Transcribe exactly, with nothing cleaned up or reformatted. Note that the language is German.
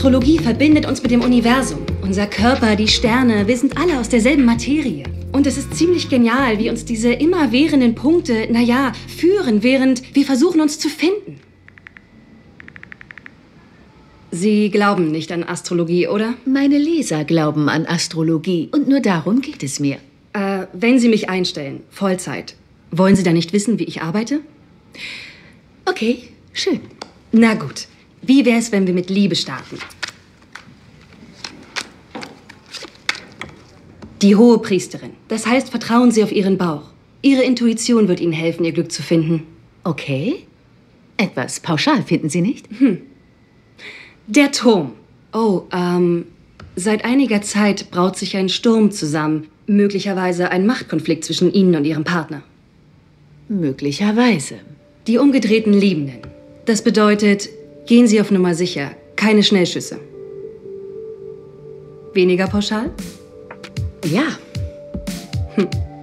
Astrologie verbindet uns mit dem Universum. Unser Körper, die Sterne, wir sind alle aus derselben Materie. Und es ist ziemlich genial, wie uns diese immerwährenden Punkte, naja, führen, während wir versuchen, uns zu finden. Sie glauben nicht an Astrologie, oder? Meine Leser glauben an Astrologie und nur darum geht es mir. Äh, wenn Sie mich einstellen, Vollzeit, wollen Sie dann nicht wissen, wie ich arbeite? Okay, schön. Na gut. Wie wäre es, wenn wir mit Liebe starten? Die Hohepriesterin. Das heißt, vertrauen Sie auf Ihren Bauch. Ihre Intuition wird Ihnen helfen, Ihr Glück zu finden. Okay. Etwas pauschal, finden Sie nicht? Hm. Der Turm. Oh, ähm, seit einiger Zeit braut sich ein Sturm zusammen. Möglicherweise ein Machtkonflikt zwischen Ihnen und Ihrem Partner. Möglicherweise. Die umgedrehten Liebenden. Das bedeutet, gehen Sie auf Nummer sicher. Keine Schnellschüsse. Weniger pauschal? Ja. Hm.